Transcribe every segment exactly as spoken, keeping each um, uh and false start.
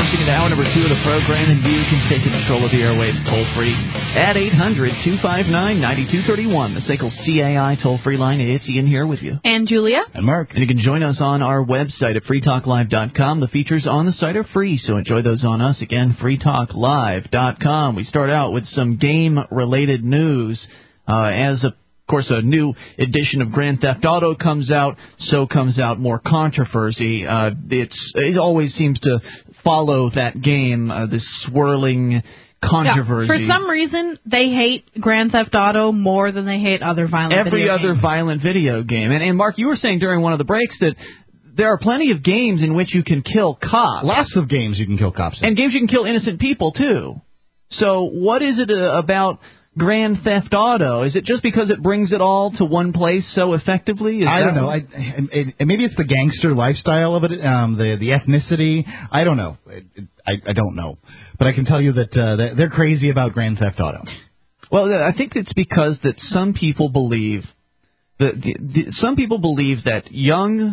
launching into hour number two of the program, and you can take control of the airwaves toll-free at eight hundred, two five nine, nine two three one. The S A C L C A I toll-free line. It's Ian here with you. And Julia. And Mark. And you can join us on our website at free talk live dot com. The features on the site are free, so enjoy those on us. Again, free talk live dot com. We start out with some game-related news. Uh, as a Of course, a new edition of Grand Theft Auto comes out, so comes out more controversy. Uh, it's it always seems to follow that game, uh, this swirling controversy. Yeah, for some reason, they hate Grand Theft Auto more than they hate other violent Every video other games. violent video game. And, and, Mark, you were saying during one of the breaks that there are plenty of games in which you can kill cops. Lots of games you can kill cops in. And games you can kill innocent people, too. So what is it uh, about Grand Theft Auto? Is it just because it brings it all to one place so effectively? Is I that don't know. I, it, it, maybe it's the gangster lifestyle of it, um, the the ethnicity. I don't know. It, it, I, I don't know. But I can tell you that uh, they're crazy about Grand Theft Auto. Well, I think it's because that some people believe that the, the, some people believe that young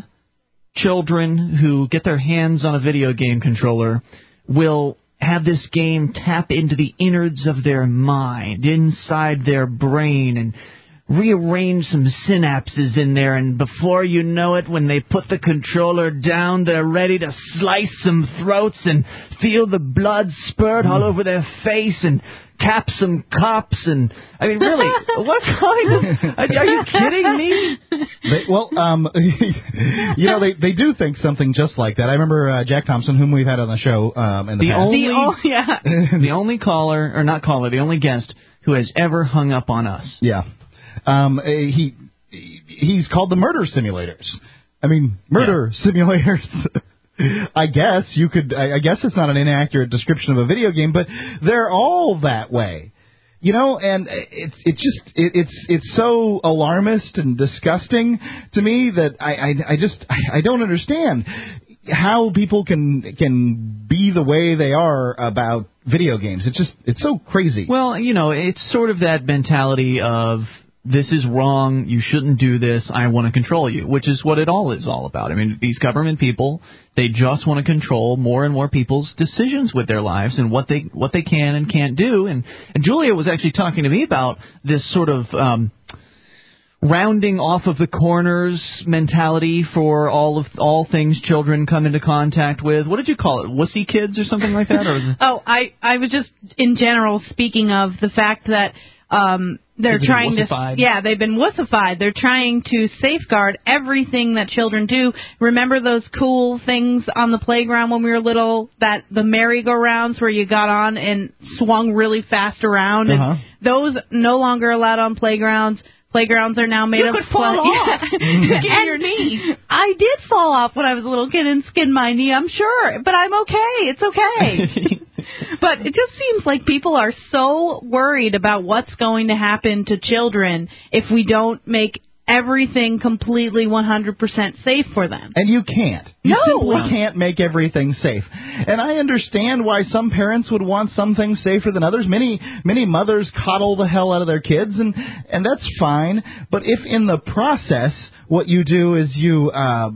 children who get their hands on a video game controller will have this game tap into the innards of their mind, inside their brain, and rearrange some synapses in there, and before you know it, when they put the controller down, they're ready to slice some throats and feel the blood spurt all over their face and cap some cops. And I mean, really, what kind of... Are you kidding me? They, well, um, you know, they they do think something just like that. I remember uh, Jack Thompson, whom we've had on the show um, in the, the past. Only, the, oh, yeah. the only caller, or not caller, the only guest who has ever hung up on us. Yeah. Um, he he's called the murder simulators. I mean, murder yeah. simulators. I guess you could. I guess it's not an inaccurate description of a video game, but they're all that way, you know. And it's it's just it, it's it's so alarmist and disgusting to me that I I, I just I, I don't understand how people can can be the way they are about video games. It's just it's so crazy. Well, you know, it's sort of that mentality of, this is wrong, you shouldn't do this, I want to control you, which is what it all is all about. I mean, these government people, they just want to control more and more people's decisions with their lives and what they what they can and can't do. And, and Julia was actually talking to me about this sort of um, rounding off of the corners mentality for all of all things children come into contact with. What did you call it? Wussy kids or something like that? Or was it... Oh, I, I was just, in general, speaking of the fact that... Um, They're They've trying wussified. to, yeah, they've been wussified. They're trying to safeguard everything that children do. Remember those cool things on the playground when we were little, that the merry-go-rounds where you got on and swung really fast around? Uh-huh. And those no longer allowed on playgrounds. Playgrounds are now made you of could fall pla- off. Yeah. Skin your knee. I did fall off when I was a little kid and skinned my knee, I'm sure. But I'm okay. It's okay. But it just seems like people are so worried about what's going to happen to children if we don't make everything completely one hundred percent safe for them. And you can't. You no. simply can't make everything safe. And I understand why some parents would want some things safer than others. Many many mothers coddle the hell out of their kids, and, and that's fine. But if in the process what you do is you... Uh,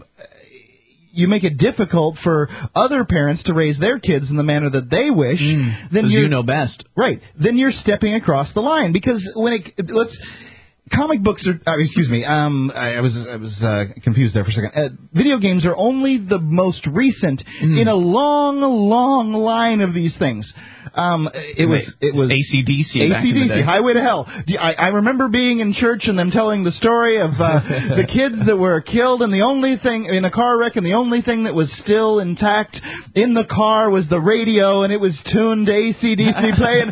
you make it difficult for other parents to raise their kids in the manner that they wish, mm, then you you know best. Right. Then you're stepping across the line, because when it let's comic books are uh, excuse me, um I, I was I was uh, confused there for a second. Uh, video games are only the most recent mm. in a long long line of these things. Um, it was it was A C D C. A C D C, Highway to Hell. I, I remember being in church and them telling the story of uh, the kids that were killed, and the only thing in a car wreck, and the only thing that was still intact in the car was the radio, and it was tuned to A C D C playing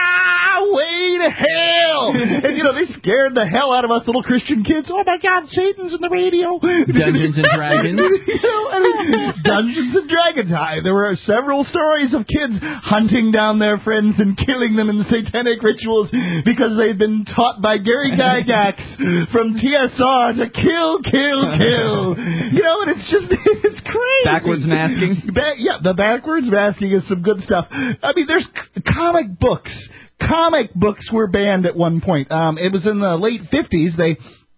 Highway to Hell. And you know, they scared the hell out of us little Christian kids. Oh my God, Satan's in the radio. Dungeons and Dragons. You know, I mean, Dungeons and Dragons. There were several stories of kids hunting down their friends and killing them in satanic rituals because they'd been taught by Gary Gygax from T S R to kill, kill, kill. You know, and it's just, it's crazy. Backwards masking? Ba- yeah, the backwards masking is some good stuff. I mean, there's c- comic books. Comic books were banned at one point. Um, it was in the late fifties. They...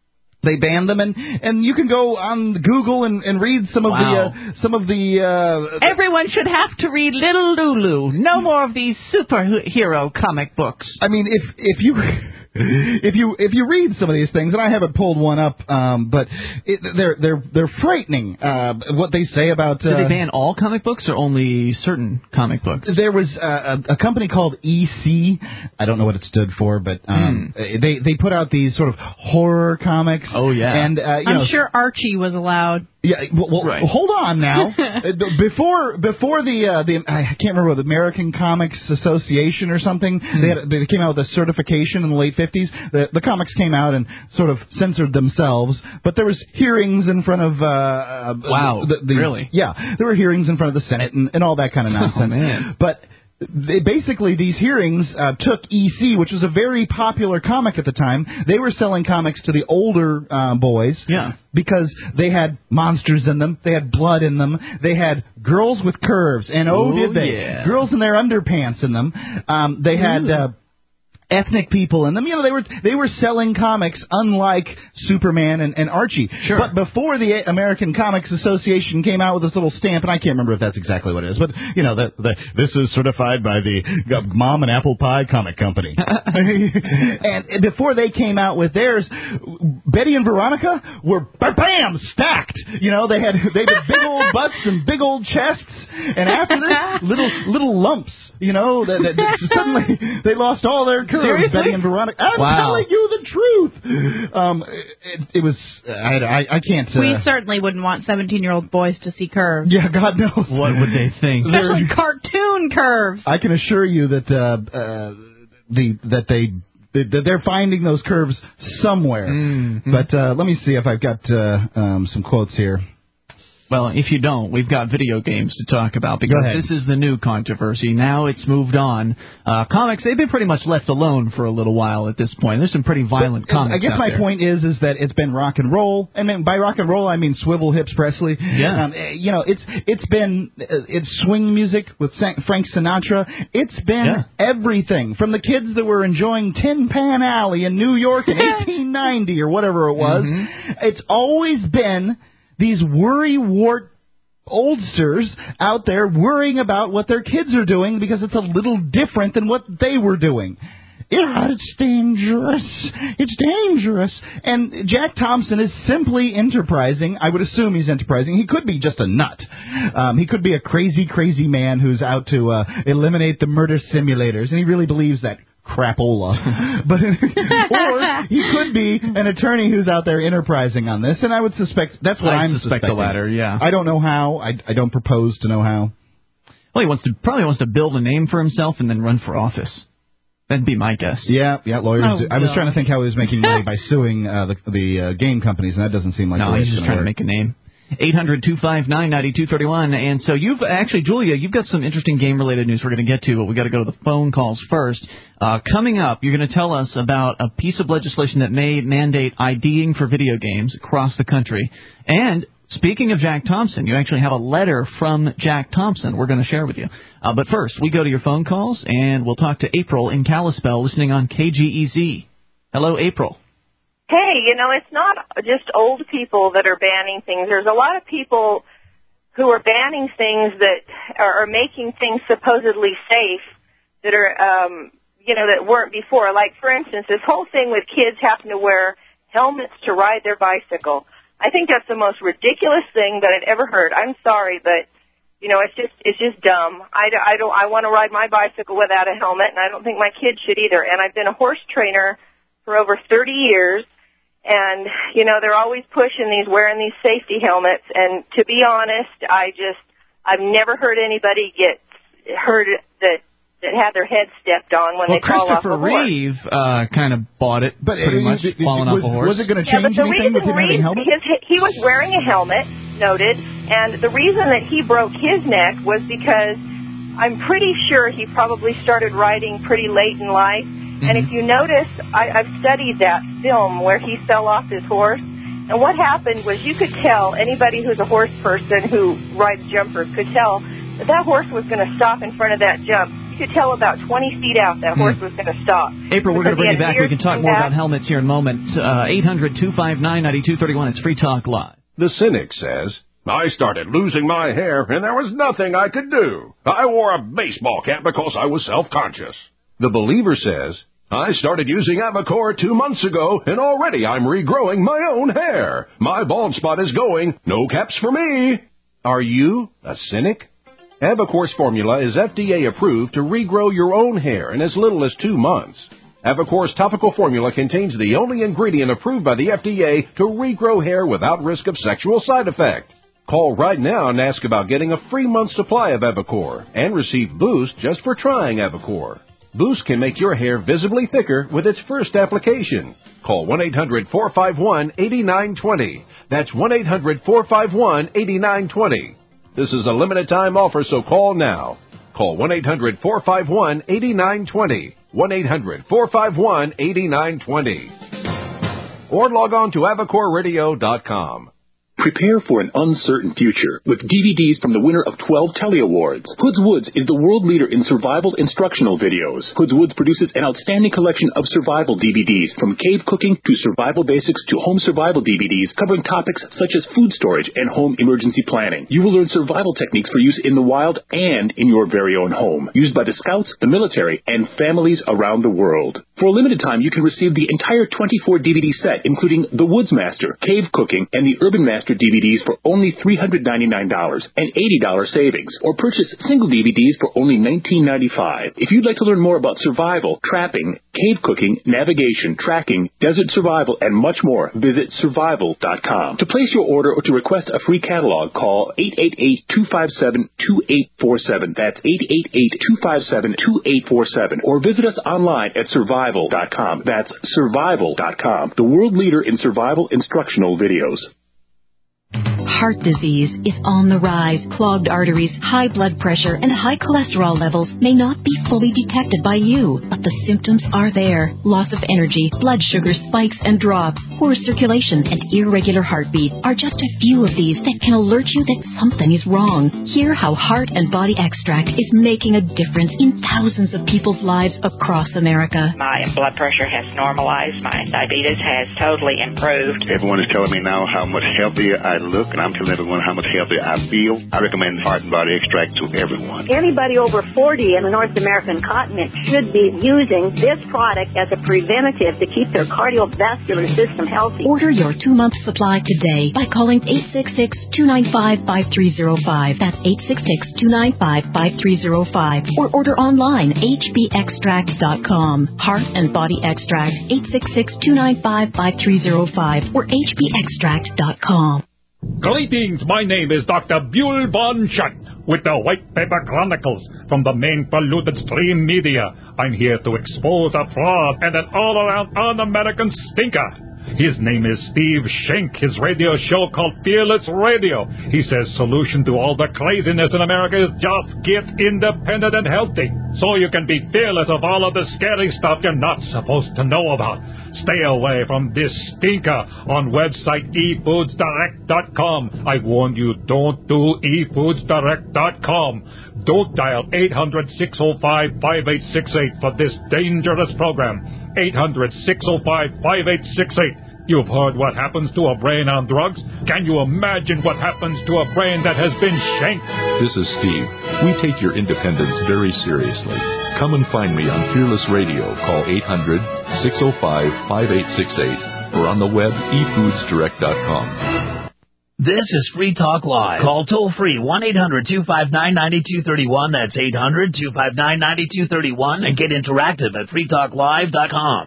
They banned them, and, and you can go on Google and, and read some of Wow. the uh, some of the. Uh, Everyone should have to read Little Lulu. No more of these superhero comic books. I mean, if if you if you if you read some of these things, and I haven't pulled one up, um, but it, they're they're they're frightening. Uh, what they say about. Uh, Did they ban all comic books or only certain comic books? There was uh, a, a company called E C. I don't know what it stood for, but um, Hmm. they they put out these sort of horror comics. Oh, yeah. And uh, you I'm know, sure Archie was allowed. Yeah, well, well Right. hold on now. Uh, before before the uh, the I can't remember the American Comics Association or something. Hmm. They had, they came out with a certification in the late fifties. The the comics came out and sort of censored themselves, but there was hearings in front of. Uh, uh, Wow, the, the, really? Yeah, there were hearings in front of the Senate and, and all that kind of nonsense. Oh, man. But. They, basically, these hearings uh, took E C, which was a very popular comic at the time. They were selling comics to the older uh, boys Yeah. because they had monsters in them, they had blood in them, they had girls with curves, and oh, Ooh, did they? yeah. Girls in their underpants in them. Um, they had uh, ethnic people in them. You know, they were they were selling comics unlike Superman and, and Archie. Sure. But before the American Comics Association came out with this little stamp, and I can't remember if that's exactly what it is, but you know, the, the, this is certified by the Mom and Apple Pie Comic Company. And before they came out with theirs, Betty and Veronica were bam stacked. You know, they had they had big old butts and big old chests, and after this, little little lumps. You know, that, that, that suddenly they lost all their curves. Seriously? Betty and Veronica. I'm Wow. telling you the truth. Um, it, it was I, I, I can't. Uh, We certainly wouldn't want seventeen-year-old boys to see curves. yeah, God knows. What would they think? Especially cartoon curves. I can assure you that uh, uh, the that they. that They're finding those curves somewhere. Mm-hmm. But uh, let me see if I've got uh, um, some quotes here. Well, if you don't, we've got video games to talk about because Go ahead. this is the new controversy. Now it's moved on. Uh, comics, they've been pretty much left alone for a little while at this point. There's some pretty violent But, uh, comics I guess out my there. point is is that it's been rock and roll, and then by rock and roll I mean Swivel Hips Presley. Yeah. Um, eh, you know, it's it's been uh, it's swing music with Sa- Frank Sinatra. It's been Yeah. everything from the kids that were enjoying Tin Pan Alley in New York in eighteen ninety or whatever it was. Mm-hmm. It's always been these worry-wart oldsters out there worrying about what their kids are doing because it's a little different than what they were doing. Yeah, it's dangerous. It's dangerous. And Jack Thompson is simply enterprising. I would assume he's enterprising. He could be just a nut. Um, he could be a crazy, crazy man who's out to uh, eliminate the murder simulators, and he really believes that crapola. But or he could be an attorney who's out there enterprising on this, and I would suspect that's what I I'm suspect suspecting. the latter, yeah. I don't know how. I, I don't propose to know how. Well, he wants to probably wants to build a name for himself and then run for office. That'd be my guess. Yeah, yeah, lawyers. Oh, do. I was God. trying to think how he was making money by suing uh, the the uh, game companies, and that doesn't seem like the No, way he's it's just gonna trying to work. make a name. eight hundred two five nine nine two three one. And so you've actually, Julia, you've got some interesting game-related news we're going to get to, but we got to go to the phone calls first. Uh, coming up, you're going to tell us about a piece of legislation that may mandate IDing for video games across the country. And speaking of Jack Thompson, you actually have a letter from Jack Thompson we're going to share with you. Uh, but first, we go to your phone calls, and we'll talk to April in Kalispell, listening on K G E Z. Hello, April. Hey, you know, it's not just old people that are banning things. There's a lot of people who are banning things that are, are making things supposedly safe that are, um, you know, that weren't before. Like, for instance, this whole thing with kids having to wear helmets to ride their bicycle. I think that's the most ridiculous thing that I'd ever heard. I'm sorry, but, you know, it's just it's just dumb. I, I don't I want to ride my bicycle without a helmet, and I don't think my kids should either. And I've been a horse trainer for over thirty years. And, you know, they're always pushing these, wearing these safety helmets. And to be honest, I just, I've never heard anybody get hurt that, that had their head stepped on when Well, they fall off a Christopher horse. Reeve uh, kind of bought it, But pretty uh, much, it- it- falling was, off a horse. was it going to Yeah, but change the anything with reason him having a Reeve, helmet? his, he was wearing a helmet, noted, and the reason that he broke his neck was because I'm pretty sure he probably started riding pretty late in life. And if you notice, I, I've studied that film where he fell off his horse. And what happened was you could tell, anybody who's a horse person who rides jumpers could tell that that horse was going to stop in front of that jump you could tell about twenty feet out that horse was going to stop. April, we're going to bring you back. We can talk more back. about helmets here in a moment. Uh, eight hundred two five nine nine two three one. It's Free Talk Live. The cynic says, I started losing my hair, and there was nothing I could do. I wore a baseball cap because I was self-conscious. The believer says, I started using Avocor two months ago, and already I'm regrowing my own hair. My bald spot is going. No caps for me. Are you a cynic? Avocor's formula is F D A approved to regrow your own hair in as little as two months. Avocor's topical formula contains the only ingredient approved by the F D A to regrow hair without risk of sexual side effect. Call right now and ask about getting a free month supply of Avocor and receive Boost just for trying Avocor. Boost can make your hair visibly thicker with its first application. Call one eight hundred four five one eight nine two zero. That's one eight hundred four five one eight nine two zero. This is a limited time offer, so call now. Call one eight hundred four five one eight nine two zero. one eight hundred four five one eight nine two zero. Or log on to avocor radio dot com. Prepare for an uncertain future with D V Ds from the winner of twelve Telly Awards. Hoods Woods is the world leader in survival instructional videos. Hoods Woods produces an outstanding collection of survival D V Ds, from cave cooking to survival basics to home survival D V Ds, covering topics such as food storage and home emergency planning. You will learn survival techniques for use in the wild and in your very own home, used by the scouts, the military, and families around the world. For a limited time, you can receive the entire twenty-four D V D set, including The Woodsmaster, Cave Cooking, and the Urban Master D V Ds for only three hundred ninety-nine dollars, an eighty dollars savings, or purchase single D V Ds for only nineteen ninety-five. If you'd like to learn more about survival, trapping, cave cooking, navigation, tracking, desert survival, and much more, visit survival dot com. To place your order or to request a free catalog, call eight eight eight, two five seven, two eight four seven. That's eight eight eight, two five seven, two eight four seven. Or visit us online at survival dot com. That's survival dot com, the world leader in survival instructional videos. Heart disease is on the rise. Clogged arteries, high blood pressure, and high cholesterol levels may not be fully detected by you, but the symptoms are there. Loss of energy, blood sugar spikes and drops, poor circulation, and irregular heartbeat are just a few of these that can alert you that something is wrong. Hear how Heart and Body Extract is making a difference in thousands of people's lives across America. My blood pressure has normalized. My diabetes has totally improved. Everyone is telling me now how much healthier I look, and I'm telling everyone how much healthier I feel. I recommend Heart and Body Extract to everyone. Anybody over forty in the North American continent should be using this product as a preventative to keep their cardiovascular system healthy. Order your two-month supply today by calling eight six six, two nine five, five three zero five. That's eight six six, two nine five, five three zero five. Or order online, h b extract dot com. Heart and Body Extract, eight six six, two nine five, five three zero five or h b extract dot com. Greetings, my name is Doctor Buell Von Schutt with the White Paper Chronicles from the main polluted stream media. I'm here to expose a fraud and an all-around un-American stinker. His name is Steve Schenck. His radio show called Fearless Radio. He says solution to all the craziness in America is just get independent and healthy, so you can be fearless of all of the scary stuff you're not supposed to know about. Stay away from this stinker on website e foods direct dot com. I warn you, don't do e foods direct dot com. Don't dial eight hundred, six oh five, five eight six eight for this dangerous program. eight hundred, six oh five, five eight six eight. You've heard what happens to a brain on drugs. Can you imagine what happens to a brain that has been shanked? This is Steve. We take your independence very seriously. Come and find me on Fearless Radio. Call eight hundred, six oh five, five eight six eight or on the web e foods direct dot com. This is Free Talk Live. Call toll-free one eight hundred, two five nine, nine two three one. That's eight hundred, two five nine, nine two three one. And get interactive at free talk live dot com.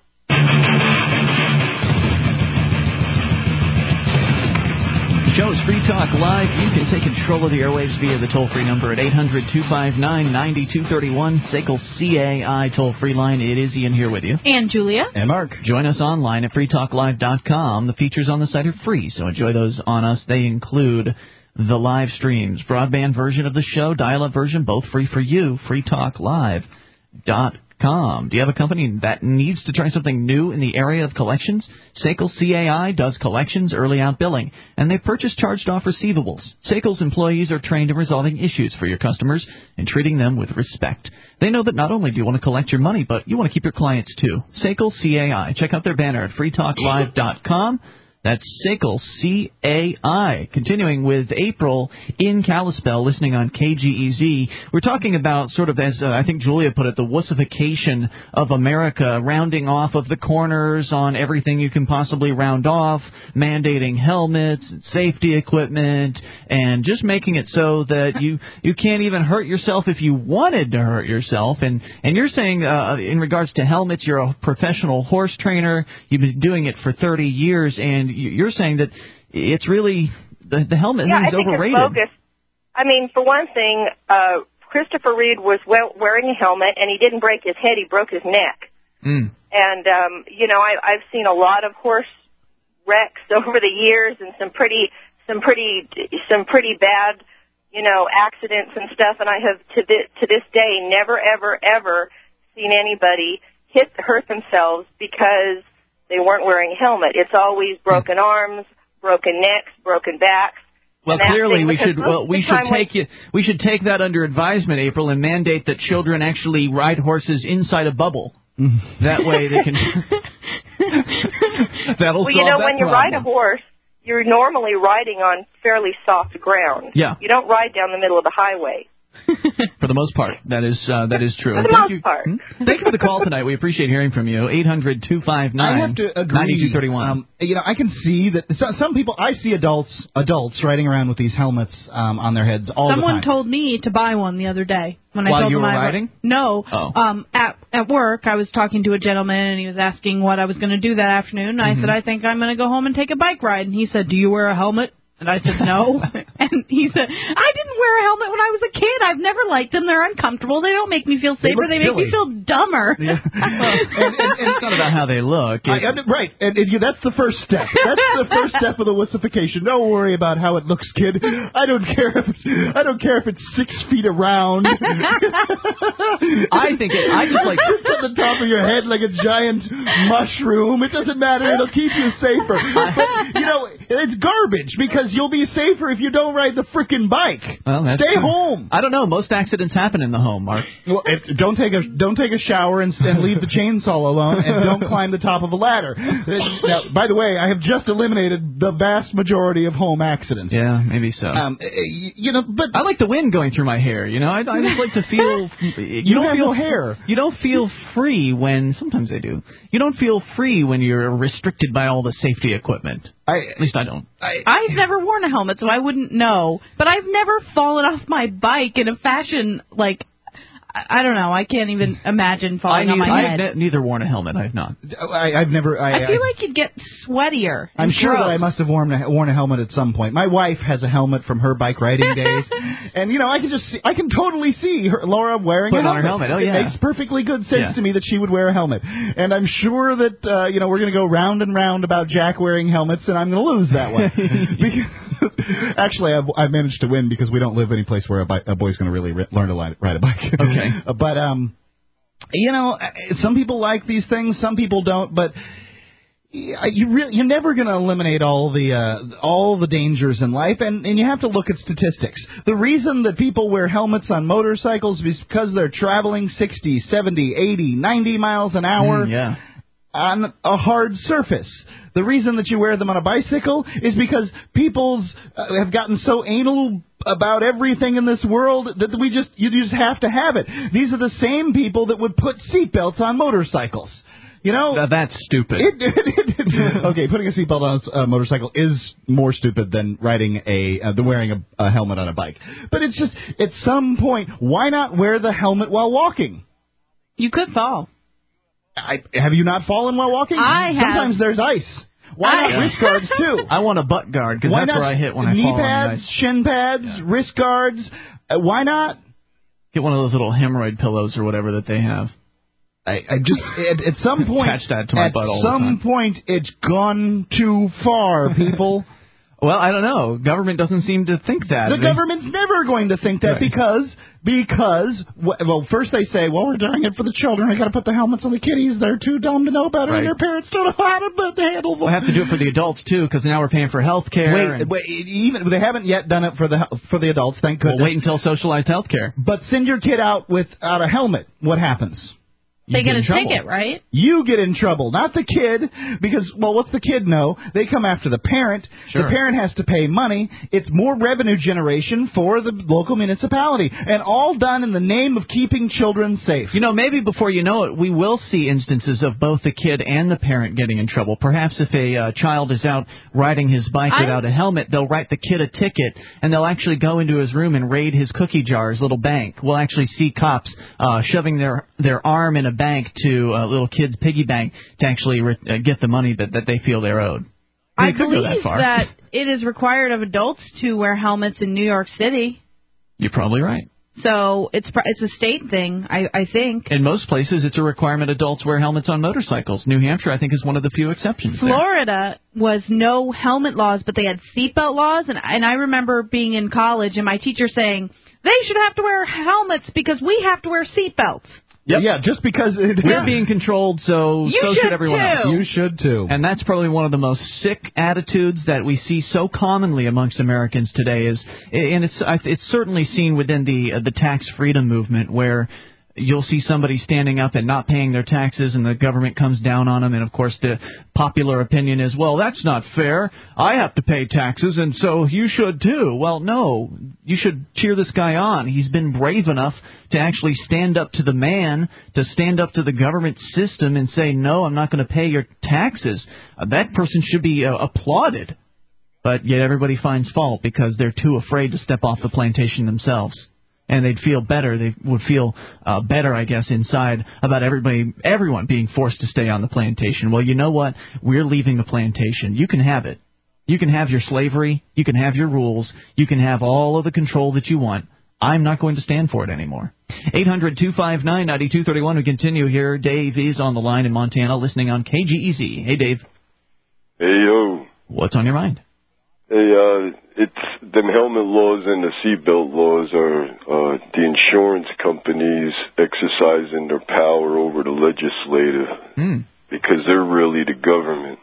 The show is Free Talk Live. You can take control of the airwaves via the toll-free number at eight hundred, two five nine, nine two three one. S A C L C A I toll-free line. It is Ian here with you. And Julia. And Mark. Join us online at free talk live dot com. The features on the site are free, so enjoy those on us. They include the live streams, broadband version of the show, dial-up version, both free for you, free talk live dot com. Do you have a company that needs to try something new in the area of collections? S A C L C A I does collections, early out billing, and they purchase charged-off receivables. S A C L's employees are trained in resolving issues for your customers and treating them with respect. They know that not only do you want to collect your money, but you want to keep your clients too. S A C L C A I. Check out their banner at free talk live dot com. That's S A C L C A I. Continuing with April in Kalispell, listening on K G E Z. We're talking about sort of, as uh, I think Julia put it, the wussification of America, rounding off of the corners on everything you can possibly round off, mandating helmets and safety equipment, and just making it so that you, you can't even hurt yourself if you wanted to hurt yourself. And, and you're saying, uh, in regards to helmets, you're a professional horse trainer. You've been doing it for thirty years, and you're saying that it's really the, the helmet yeah, thing is I think overrated. It's bogus. I mean, for one thing, uh, Christopher Reed was we- wearing a helmet, and he didn't break his head; he broke his neck. Mm. And um, you know, I, I've seen a lot of horse wrecks over the years, and some pretty, some pretty, some pretty bad, you know, accidents and stuff. And I have to this, to this day never, ever, ever seen anybody hit hurt themselves because they weren't wearing a helmet. It's always broken arms, broken necks, broken backs. Well, clearly we should well, we should take you we should take that under advisement, April, and mandate that children actually ride horses inside a bubble. That way they can. That'll well, solve you know, that when you problem. ride a horse, you're normally riding on fairly soft ground. Yeah. You don't ride down the middle of the highway. For the most part, that is uh, that is true. For the Thank most you. part. Hmm? Thank you for the call tonight. We appreciate hearing from you. eight hundred two five nine I have to agree. ninety-two thirty-one. Um, you know, I can see that some, some people. I see adults adults riding around with these helmets um, on their heads all Someone the time. told me to buy one the other day when I While told you them were I riding? No, Oh. um, at at work I was talking to a gentleman and he was asking what I was going to do that afternoon. And I Mhm. said I think I'm going to go home and take a bike ride. And he said, "Do you wear a helmet?" And I said, "No." And he said, "I didn't wear a helmet when I was a kid. I've never liked them. They're uncomfortable. They don't make me feel They safer. look They, make silly. me feel dumber." Yeah. and, and, and it's not about how they look. I, It- I, right, and, and you, that's the first step. That's the first step of the wussification. Don't worry about how it looks, kid. I don't care if it's, I don't care if it's six feet around. I think it, I just like It's on the top of your head like a giant mushroom. It doesn't matter. It'll keep you safer. But, you know, it's garbage because you'll be safer if you don't ride the frickin' bike. Well, that's Stay true. home. I don't know. Most accidents happen in the home, Mark. Well, if, don't take a don't take a shower and, and leave the chainsaw alone, and don't climb the top of a ladder. Now, by the way, I have just eliminated the vast majority of home accidents. Yeah, maybe so. Um, you, you know, but I like the wind going through my hair. You know, I, I just like to feel. You, You don't have feel no hair. You don't feel free when. Sometimes I do. You don't feel free when you're restricted by all the safety equipment. I, At least I don't. I, I've never worn a helmet, so I wouldn't know. But I've never fallen off my bike in a fashion like I I don't know. I can't even imagine falling I on my neither, head. I've ne- neither worn a helmet. I've not. I, I've never. I, I feel like you'd get sweatier. I'm and sure that gross. I must have worn a, worn a helmet at some point. My wife has a helmet from her bike riding days, and you know I can just see, I can totally see her, Laura wearing Put a on her helmet. helmet. Oh, It yeah. makes perfectly good sense Yeah. to me that she would wear a helmet, and I'm sure that uh, you know we're going to go round and round about Jack wearing helmets, and I'm going to lose that one. because, actually, I've, I've managed to win because we don't live any place where a, bi- a boy's going to really ri- learn to ride, ride a bike. Okay. Uh, but um. You know, some people like these things, some people don't, but you really, you're never going to eliminate all the uh, all the dangers in life, and, and you have to look at statistics. The reason that people wear helmets on motorcycles is because they're traveling sixty, seventy, eighty, ninety miles an hour Mm, yeah. on a hard surface. The reason that you wear them on a bicycle is because people uh, have gotten so anal about everything in this world that we just you just have to have it. These are the same people that would put seatbelts on motorcycles. You know, Now, that's stupid. it, it, it, okay, putting a seatbelt on a uh, motorcycle is more stupid than riding a uh, than wearing a, a helmet on a bike. But it's just at some point, why not wear the helmet while walking? You could fall. I, have you not fallen while walking? I have. Sometimes there's ice. Why I- not wrist guards too? I want a butt guard because Why that's not where I hit when I knee fall on the pads, ice. shin pads, wrist guards? Uh, why not? Get one of those little hemorrhoid pillows or whatever that they have. I, I just at, at some point, Attach that to my at butt all the some time. point, it's gone too far, people. Well, I don't know. Government doesn't seem to think that. The They- government's never going to think that Right. because, because, well, first they say, well, we're doing it for the children. We got to put the helmets on the kiddies. They're too dumb to know better, Right. and their parents don't know how to but handle them. We'll have to do it for the adults, too, because now we're paying for health care. Wait, and wait, even they haven't yet done it for the for the adults. Thank goodness. We'll wait until socialized health care. But send your kid out without a helmet. What happens? They You get in a trouble. ticket, right? You get in trouble, not the kid, because, well, what's the kid know? They come after the parent. Sure. The parent has to pay money. It's more revenue generation for the local municipality, and all done in the name of keeping children safe. You know, maybe before you know it, we will see instances of both the kid and the parent getting in trouble. Perhaps if a uh, child is out riding his bike I- without a helmet, they'll write the kid a ticket, and they'll actually go into his room and raid his cookie jar, his little bank. We'll actually see cops uh, shoving their, their arm in a bank to a little kid's piggy bank to actually re- uh, get the money that, that they feel they're owed. I They could believe go that far. that it is required of adults to wear helmets in New York City. You're probably right. So it's pr- it's a state thing, I, I think. In most places, it's a requirement adults wear helmets on motorcycles. New Hampshire, I think, is one of the few exceptions there. Florida was no helmet laws, but they had seatbelt laws. And, and I remember being in college and my teacher saying, they should have to wear helmets because we have to wear seatbelts. Yep. Yeah, just because it, We're being controlled, so You so should should everyone too. else. You should too. And that's probably one of the most sick attitudes that we see so commonly amongst Americans today. Is, and it's it's certainly seen within the uh, the tax freedom movement, where you'll see somebody standing up and not paying their taxes, and the government comes down on them. And of course, the popular opinion is, well, that's not fair. I have to pay taxes, and so you should too. Well, no, you should cheer this guy on. He's been brave enough to actually stand up to the man, to stand up to the government system and say, no, I'm not going to pay your taxes. Uh, that person should be uh, applauded. But yet everybody finds fault because they're too afraid to step off the plantation themselves. And they'd feel better. They would feel uh, better, I guess, inside about everybody, everyone being forced to stay on the plantation. Well, you know what? We're leaving the plantation. You can have it. You can have your slavery. You can have your rules. You can have all of the control that you want. I'm not going to stand for it anymore. eight hundred two five nine nine two three one. We continue here. Dave is on the line in Montana, listening on K G E Z. Hey, Dave. Hey, yo. What's on your mind? Hey, uh, it's them helmet laws and the seatbelt laws are uh, the insurance companies exercising their power over the legislative Mm. because they're really the government.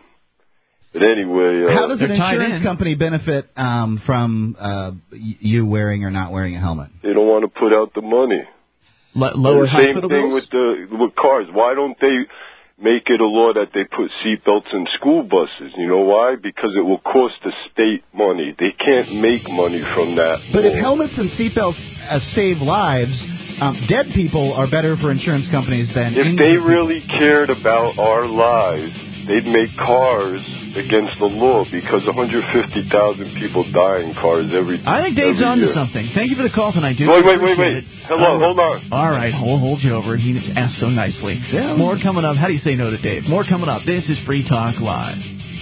But anyway, uh, how does an They're tied insurance in. company benefit um, from uh, y- you wearing or not wearing a helmet? they don't want to put out the money. L- lower the same hospital thing bills? with the with cars. Why don't they make it a law that they put seatbelts in school buses? You know why? Because it will cost the state money. They can't make money from that. But if law. helmets and seatbelts uh, save lives, um, dead people are better for insurance companies than If injured they people. really cared about our lives, they'd make cars against the law because one hundred fifty thousand people die in cars every I think Dave's every on to year. something. Thank you for the call tonight, dude. Wait, wait, wait, Appreciate wait. it. Hello, Uh, hold on. All right, we'll hold you over. He asked so nicely. Yeah. More coming up. How do you say no to Dave? More coming up. This is Free Talk Live.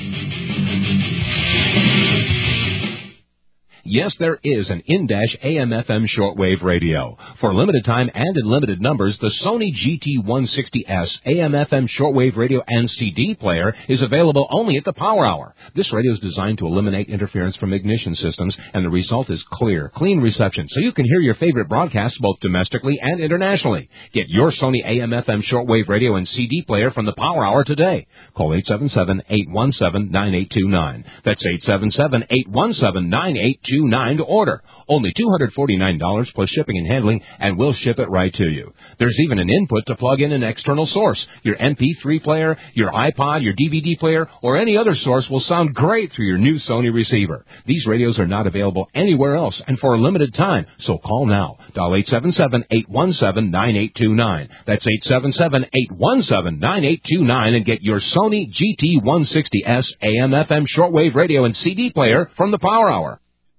Yes, there is an in-dash A M F M shortwave radio. For limited time and in limited numbers, the Sony G T one sixty S A M F M shortwave radio and C D player is available only at the Power Hour. This radio is designed to eliminate interference from ignition systems, and the result is clear, clean reception, so you can hear your favorite broadcasts both domestically and internationally. Get your Sony A M F M shortwave radio and C D player from the Power Hour today. Call eight seven seven, eight one seven, nine eight two nine. That's eight seven seven, eight one seven, nine eight two nine to order. Only two hundred forty-nine dollars plus shipping and handling, and we'll ship it right to you. There's even an input to plug in an external source. Your M P three player, your iPod, your D V D player, or any other source will sound great through your new Sony receiver. These radios are not available anywhere else and for a limited time, so call now. Dial eight seven seven, eight one seven, nine eight two nine. That's eight seven seven, eight one seven, nine eight two nine and get your Sony G T one sixty S A M F M shortwave radio and C D player from the Power Hour.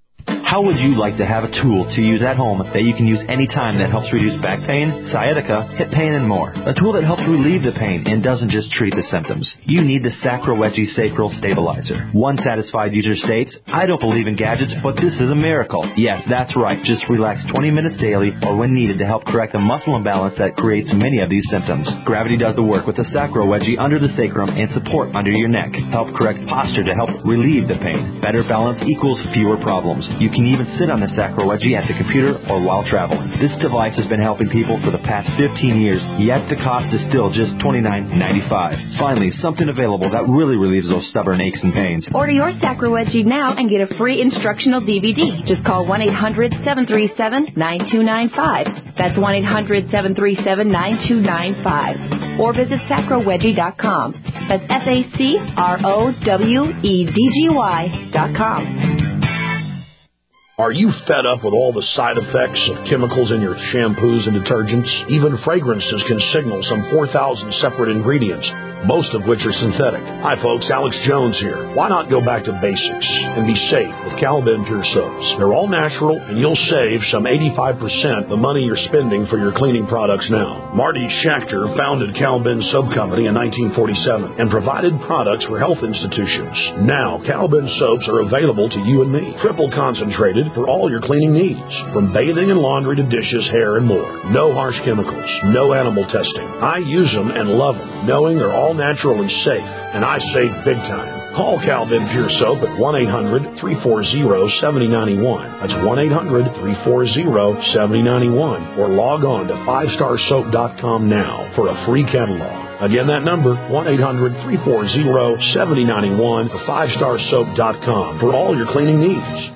How would you like to have a tool to use at home that you can use anytime that helps reduce back pain, sciatica, hip pain, and more? A tool that helps relieve the pain and doesn't just treat the symptoms. You need the Sacro-Wedgie Sacral Stabilizer. One satisfied user states, I don't believe in gadgets, but this is a miracle. Yes, that's right. Just relax twenty minutes daily or when needed to help correct the muscle imbalance that creates many of these symptoms. Gravity does the work with the Sacro-Wedgie under the sacrum and support under your neck. Help correct posture to help relieve the pain. Better balance equals fewer problems. You can even sit on the Sacro-Wedgie at the computer or while traveling. This device has been helping people for the past fifteen years, yet the cost is still just twenty-nine ninety-five. Finally, something available that really relieves those stubborn aches and pains. Order your Sacro-Wedgie now and get a free instructional D V D. Just call one eight hundred seven three seven nine two nine five. That's one eight hundred seven three seven nine two nine five. Or visit sacro wedgie dot com. That's S A C R O W E D G Y dot com. Are you fed up with all the side effects of chemicals in your shampoos and detergents? Even fragrances can signal some four thousand separate ingredients, most of which are synthetic. Hi folks, Alex Jones here. Why not go back to basics and be safe with Cal-Ben Pure Soaps? They're all natural and you'll save some eighty-five percent the money you're spending for your cleaning products now. Marty Schachter founded Cal-Ben Soap Company in nineteen forty-seven and provided products for health institutions. Now, Cal-Ben soaps are available to you and me, triple concentrated for all your cleaning needs, from bathing and laundry to dishes, hair, and more. No harsh chemicals, no animal testing. I use them and love them, knowing they're all natural and safe, and I save big time. Call Cal-Ben Pure Soap at one eight hundred three four zero seven zero nine one. That's one eight hundred three four zero seven zero nine one. Or log on to five star soap dot com now for a free catalog. Again, that number, one eight hundred three four zero seven zero nine one or five star soap dot com for all your cleaning needs.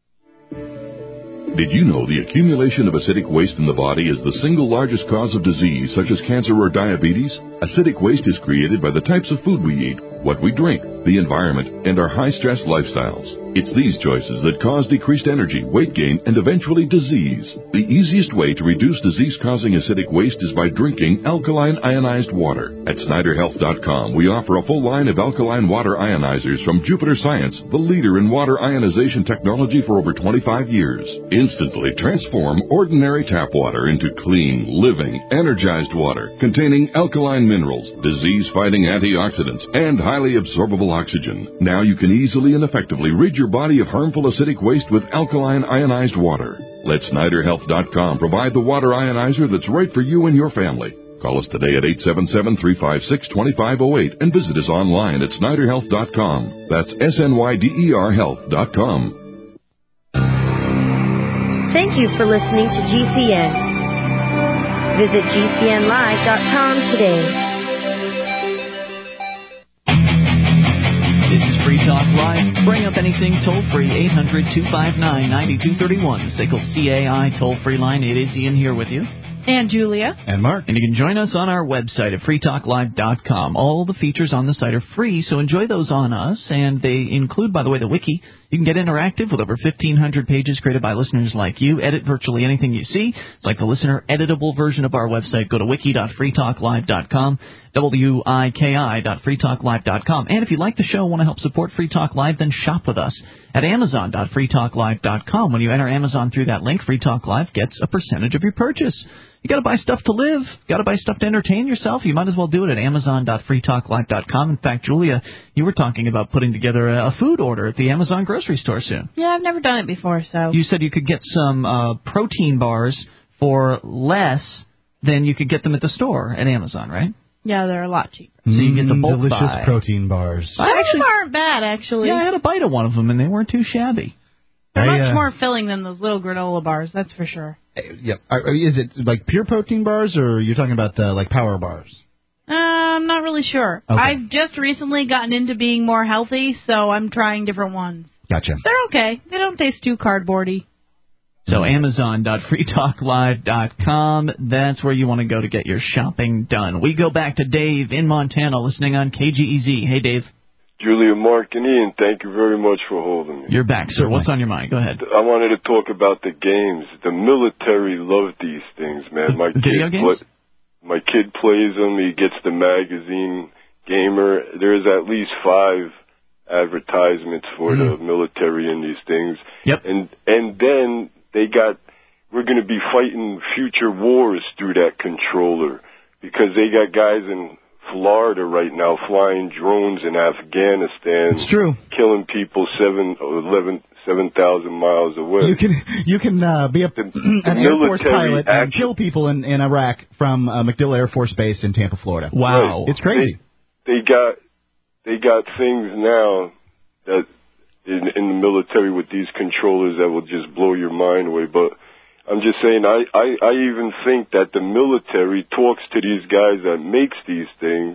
Did you know the accumulation of acidic waste in the body is the single largest cause of disease, such as cancer or diabetes? Acidic waste is created by the types of food we eat, what we drink, the environment, and our high-stress lifestyles. It's these choices that cause decreased energy, weight gain, and eventually disease. The easiest way to reduce disease-causing acidic waste is by drinking alkaline ionized water. At Snyder Health dot com, we offer a full line of alkaline water ionizers from Jupiter Science, the leader in water ionization technology for over twenty-five years. Instantly transform ordinary tap water into clean, living, energized water containing alkaline minerals, disease-fighting antioxidants, and highly absorbable oxygen. Now you can easily and effectively rid your body of harmful acidic waste with alkaline ionized water. Let Snyder Health dot com provide the water ionizer that's right for you and your family. Call us today at eight seven seven, three five six, two five zero eight and visit us online at Snyder Health dot com. That's S N Y D E R Health dot com. Thank you for listening to G C N. Visit G C N live dot com today. This is Free Talk Live. Bring up anything toll-free, eight hundred two five nine nine two three one. The S A C L C A I toll-free line. It is Ian here with you. And Julia. And Mark. And you can join us on our website at free talk live dot com. All the features on the site are free, so enjoy those on us. And they include, by the way, the wiki. You can get interactive with over fifteen hundred pages created by listeners like you. Edit virtually anything you see. It's like the listener editable version of our website. Go to wiki dot free talk live dot com, W I K I dot free talk live dot com. And if you like the show and want to help support Free Talk Live, then shop with us at amazon dot free talk live dot com. When you enter Amazon through that link, Free Talk Live gets a percentage of your purchase. You got to buy stuff to live. Got to buy stuff to entertain yourself. You might as well do it at amazon dot free talk live dot com. In fact, Julia, you were talking about putting together a food order at the Amazon grocery store soon. Yeah, I've never done it before, so. You said you could get some uh, protein bars for less than you could get them at the store at Amazon, right? Yeah, they're a lot cheaper. So you get the bulk delicious buy. protein bars. Some of them aren't bad, actually. Yeah, I had a bite of one of them, and they weren't too shabby. They're I, much uh, more filling than those little granola bars, that's for sure. Yep. Are- Is it like pure protein bars, or you're talking about uh, like power bars? Uh, I'm not really sure. Okay. I've just recently gotten into being more healthy, so I'm trying different ones. Gotcha. They're okay. They don't taste too cardboardy. So amazon dot free talk live dot com, that's where you want to go to get your shopping done. We go back to Dave in Montana listening on K G E Z. Hey, Dave. Julia, Mark, and Ian, thank you very much for holding me. You're back, sir. What's on your mind? Go ahead. I wanted to talk about the games. The military love these things, man. My Video kid games? Play, my kid plays them. He gets the magazine Gamer. There's at least five advertisements for Mm. the military and these things. Yep. And and then they got, we're going to be fighting future wars through that controller because they got guys in Florida right now flying drones in Afghanistan. It's true. Killing people seven, eleven, seven thousand miles away. You can you can uh, be a, an Air Force pilot and kill people in, in Iraq from uh, MacDill Air Force Base in Tampa, Florida. Wow. It's crazy. They, they got they got things now that in, in the military with these controllers that will just blow your mind away. But I'm just saying, I, I, I even think that the military talks to these guys that makes these things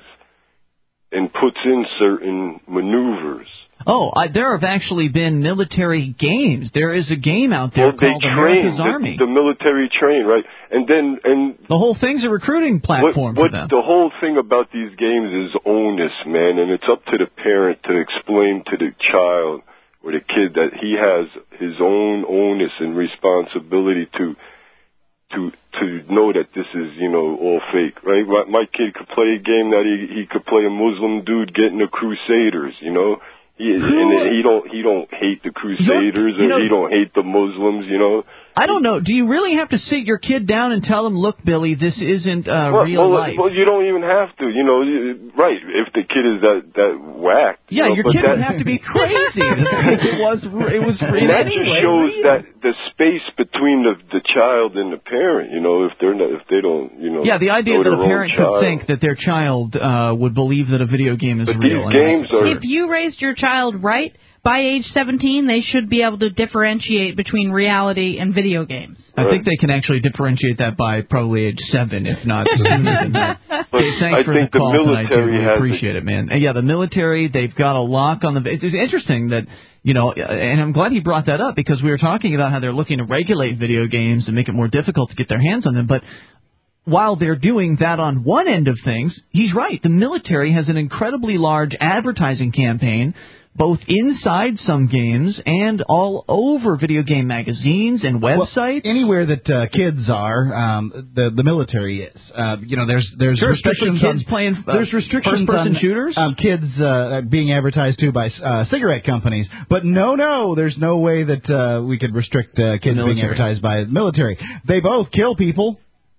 and puts in certain maneuvers. Oh, I, there have actually been military games. There is a game out there Well, they called train, America's the, Army. the military train, right? And then and the whole thing's a recruiting platform what, what for them. The whole thing about these games is onus, man, and it's up to the parent to explain to the child or the kid that he has his own onus and responsibility to to to know that this is, you know, all fake, right? My, my kid could play a game that he he could play a Muslim dude getting the Crusaders, you know. He, and he don't he don't hate the Crusaders you know, or he don't hate the Muslims, you know. I don't know. Do you really have to sit your kid down and tell him, look, Billy, this isn't uh, well, real well, life? Well, you don't even have to, you know. You, right? If the kid is that that whacked, Yeah, you know, your but kid that, would have to be crazy. it was it was and that anyway, just shows real. that the space between the the child and the parent, you know, if they're not, if they don't, you know. Yeah, the idea know that a their own parent child. could think that their child uh, would believe that a video game is But real. these games are. If you raised your child right, by age seventeen, they should be able to differentiate between reality and video games. I think they can actually differentiate that by probably age seven, if not sooner than that. But Hey, thanks I for think the the call tonight, dude. military We has appreciate it, man. And yeah, the military, they've got a lock on the... It's interesting that, you know, and I'm glad he brought that up because we were talking about how they're looking to regulate video games and make it more difficult to get their hands on them, but while they're doing that on one end of things, he's right. The military has an incredibly large advertising campaign both inside some games and all over video game magazines and websites. Well, anywhere that uh, kids are, um, the the military is. Uh, you know, there's there's sure, restrictions kids on playing. Uh, there's restrictions first-person on shooters. Um, kids uh, being advertised to by uh, cigarette companies. But no, no, there's no way that uh, we could restrict uh, kids being advertised by the military. They both kill people.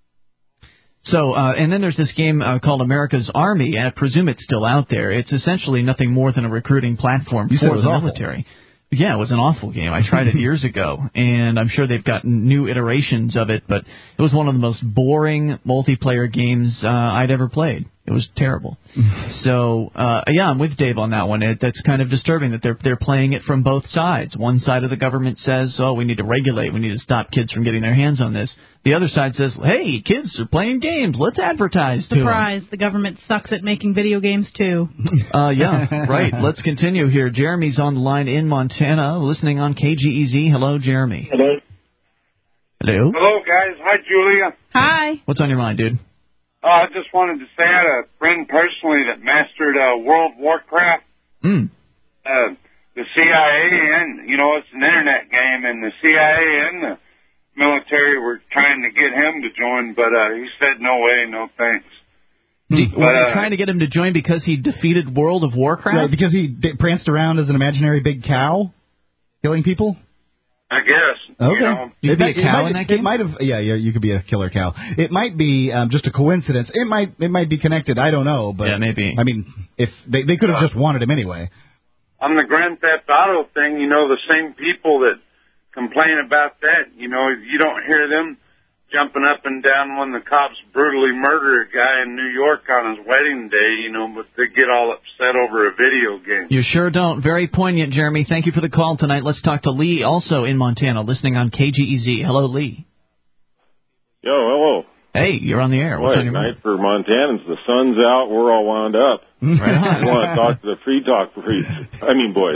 So, uh, and then there's this game uh, called America's Army, and I presume it's still out there. It's essentially nothing more than a recruiting platform You said for it was the awful. military. Yeah, it was an awful game. I tried it years ago, and I'm sure they've got new iterations of it, but it was one of the most boring multiplayer games uh, I'd ever played. It was terrible. So, uh, yeah, I'm with Dave on that one. It, that's kind of disturbing that they're they're playing it from both sides. One side of the government says, oh, we need to regulate. We need to stop kids from getting their hands on this. The other side says, hey, kids are playing games. Let's advertise to them. Surprise, the government sucks at making video games, too. Uh, yeah, right. Let's continue here. Jeremy's on the line in Montana, listening on K G E Z. Hello, Jeremy. Hello. Hello. Hello, guys. Hi, Julia. Hi. What's on your mind, dude? Uh, I just wanted to say I had a friend personally that mastered uh, World of Warcraft. Mm. Uh, the C I A and, you know, it's an internet game, and the C I A and the military were trying to get him to join, but uh, he said, no way, no thanks. Do, But, were they uh, trying to get him to join because he defeated World of Warcraft? Right, because he d- pranced around as an imaginary big cow, killing people. I guess. Okay. You know, You could be a It might- cow it in might, that game? It might have, yeah, yeah, you could be a killer cow. It might be um, just a coincidence. It might, it might be connected. I don't know, but Yeah, maybe. I mean, if they they could have just wanted him anyway. on the Grand Theft Auto thing, you know, the same people that complain about that, you know, you don't hear them jumping up and down when the cops brutally murder a guy in New York on his wedding day, you know, but they get all upset over a video game. You sure don't. Very poignant, Jeremy. Thank you for the call tonight. Let's talk to Lee, also in Montana, listening on K G E Z. Hello, Lee. Yo, hello. Hey, you're on the air. What's What, on your mind? night for Montanans. The sun's out. We're all wound up. Right on. I want to talk to the free talk freaks. I mean, boys.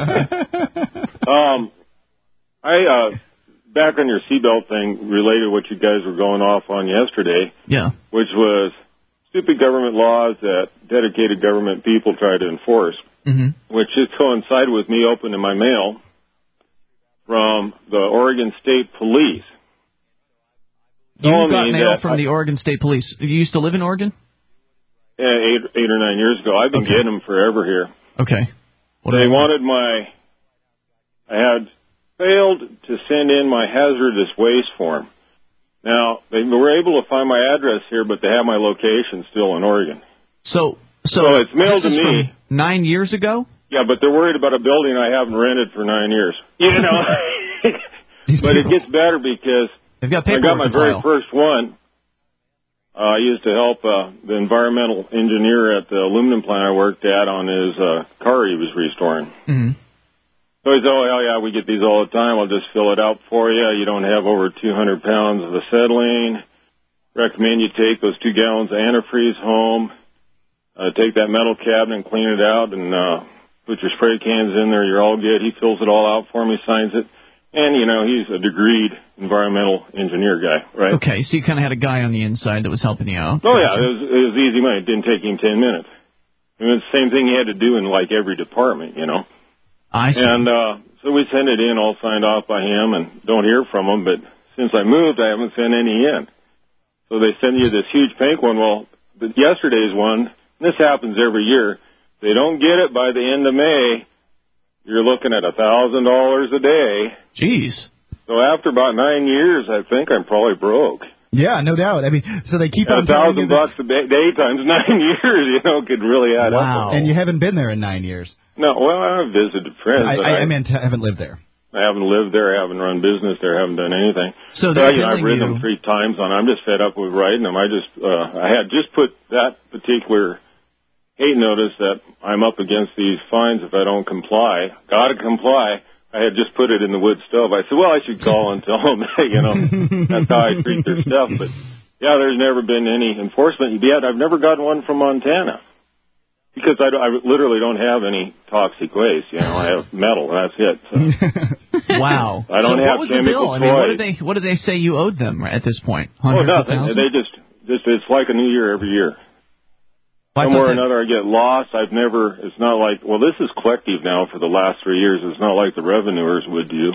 um, I, uh, back on your seatbelt thing, related to what you guys were going off on yesterday. Yeah. Which was stupid government laws that dedicated government people try to enforce. Mm-hmm. Which just coincided with me opening my mail from the Oregon State Police. You Telling got me mail that from I- the Oregon State Police. You used to live in Oregon? Yeah, eight, eight or nine years ago. I've been Okay. getting them forever here. Okay. What they do they wanted my, I had failed to send in my hazardous waste form. Now, they were able to find my address here, but they have my location still in Oregon. So, so, So it's mailed this to is me. from nine years ago? Yeah, but they're worried about a building I haven't rented for nine years. You know, but it gets better because They've got when I got paperwork my to very file. first one. Uh, I used to help uh, the environmental engineer at the aluminum plant I worked at on his uh, car he was restoring. Mm-hmm. So he said, oh, hell yeah, we get these all the time. I'll just fill it out for you. You don't have over two hundred pounds of acetylene. Recommend you take those two gallons of antifreeze home. Uh, take that metal cabinet and clean it out and uh, put your spray cans in there. You're all good. He fills it all out for me, signs it. And, you know, he's a degreed environmental engineer guy, right? Okay, so you kind of had a guy on the inside that was helping you out. Oh, yeah, it was, it was easy money. It didn't take him ten minutes. It was the same thing he had to do in, like, every department, you know. I see. And uh, so we send it in, all signed off by him, and don't hear from him. But since I moved, I haven't sent any in. So they send you this huge pink one. Well, the, yesterday's one, this happens every year. They don't get it by the end of May. You're looking at a thousand dollars a day. Jeez. So after about nine years, I think I'm probably broke. Yeah, no doubt. I mean, so they keep A on telling you thousand that- bucks a day, day times nine years, you know, could really add up. And you haven't been there in nine years. No, well, I've visited friends. I, but I, I meant I haven't lived there. I haven't lived there. I haven't run business there. I haven't done anything. So But, they're you know, I've telling ridden you- them three times on. I'm just fed up with riding them. I just, uh, I had just put that particular hate notice that I'm up against these fines if I don't comply. Got to comply. I had just put it in the wood stove. I said, well, I should call and tell them that, you know, that's how I treat their stuff. But, yeah, there's never been any enforcement yet. I've never gotten one from Montana because I, I literally don't have any toxic waste. You know, I have metal, and that's it. So. Wow. I don't so have what was the chemical bill? I mean, what toys. did they what did they say you owed them at this point? Oh, Hundreds of nothing. thousands? They just, just, it's like a new year every year. Well, I Somewhere or thought that- another I get lost. I've never, it's not like, well, this is collective now for the last three years. It's not like the revenuers would do.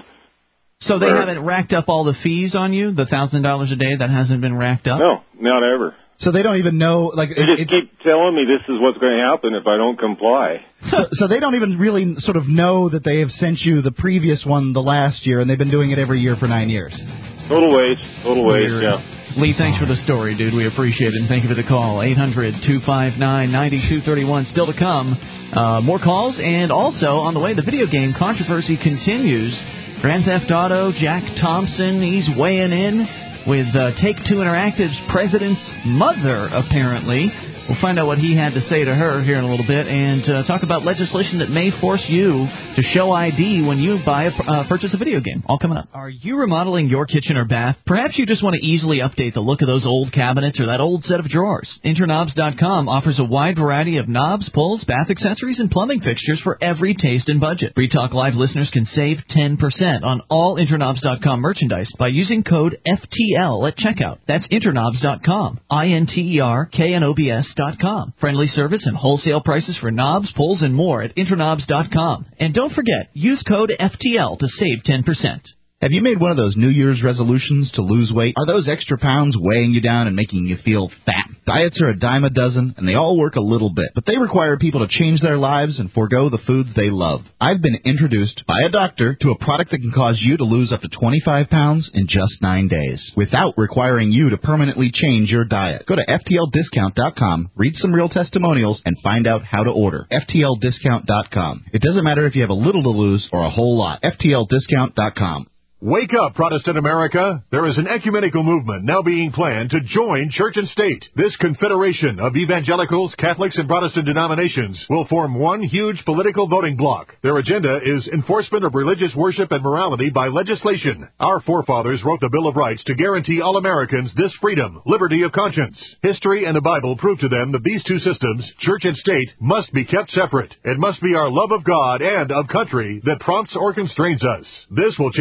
So they Where- haven't racked up all the fees on you, the thousand dollars a day that hasn't been racked up? No, not ever. So they don't even know, like, They just keep telling me this is what's going to happen if I don't comply. so, so they don't even really sort of know that they have sent you the previous one the last year, and they've been doing it every year for nine years. Total waste, total waste, Weird. yeah. Lee, thanks for the story, dude. We appreciate it, and thank you for the call. eight hundred two five nine nine two three one. Still to come. Uh, more calls, and also, on the way, the video game controversy continues. Grand Theft Auto, Jack Thompson, he's weighing in with uh, Take-Two Interactive's president's mother, apparently. We'll find out what he had to say to her here in a little bit, and uh, talk about legislation that may force you to show I D when you buy a, uh, purchase a video game. All coming up. Are you remodeling your kitchen or bath? Perhaps you just want to easily update the look of those old cabinets or that old set of drawers. Interknobs dot com offers a wide variety of knobs, pulls, bath accessories, and plumbing fixtures for every taste and budget. Free Talk Live listeners can save ten percent on all Interknobs dot com merchandise by using code F T L at checkout. That's Interknobs dot com. I N T E R K N O B S dot com. Friendly service and wholesale prices for knobs, pulls, and more at Interknobs dot com. And don't forget, use code F T L to save ten percent. Have you made one of those New Year's resolutions to lose weight? Are those extra pounds weighing you down and making you feel fat? Diets are a dime a dozen, and they all work a little bit, but they require people to change their lives and forego the foods they love. I've been introduced by a doctor to a product that can cause you to lose up to twenty-five pounds in just nine days, without requiring you to permanently change your diet. Go to F T L discount dot com, read some real testimonials, and find out how to order. F T L discount dot com. It doesn't matter if you have a little to lose or a whole lot. F T L discount dot com. Wake up, Protestant America. There is an ecumenical movement now being planned to join church and state. This confederation of evangelicals, Catholics, and Protestant denominations will form one huge political voting bloc. Their agenda is enforcement of religious worship and morality by legislation. Our forefathers wrote the Bill of Rights to guarantee all Americans this freedom, liberty of conscience. History and the Bible prove to them that these two systems, church and state, must be kept separate. It must be our love of God and of country that prompts or constrains us. This will change the character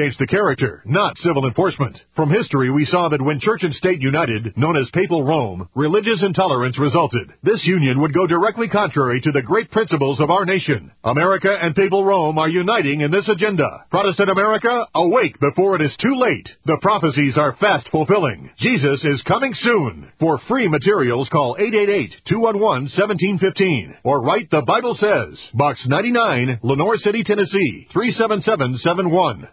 character, not civil enforcement. From history, we saw that when church and state united, known as Papal Rome, religious intolerance resulted. This union would go directly contrary to the great principles of our nation. America and Papal Rome are uniting in this agenda. Protestant America, awake before it is too late. The prophecies are fast fulfilling. Jesus is coming soon. For free materials, call eight eight eight, two one one, one seven one five or write The Bible Says, Box ninety-nine, Lenore City, Tennessee, three seven seven seven one.